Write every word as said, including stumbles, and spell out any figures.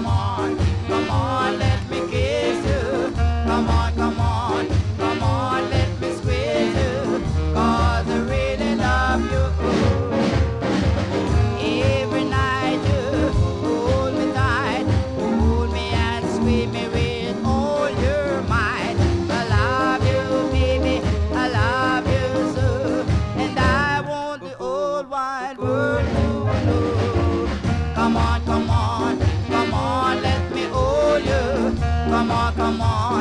come on, come on, let me kiss you. Come on, come on, come on, let me squeeze you. 'Cause I really love you. Every night you hold me tight, hold me and squeeze me with all your might. I love you, baby, I love you so, and I want the whole wide world to know. Come on, come on, come on, let me hold you. Come on, come on.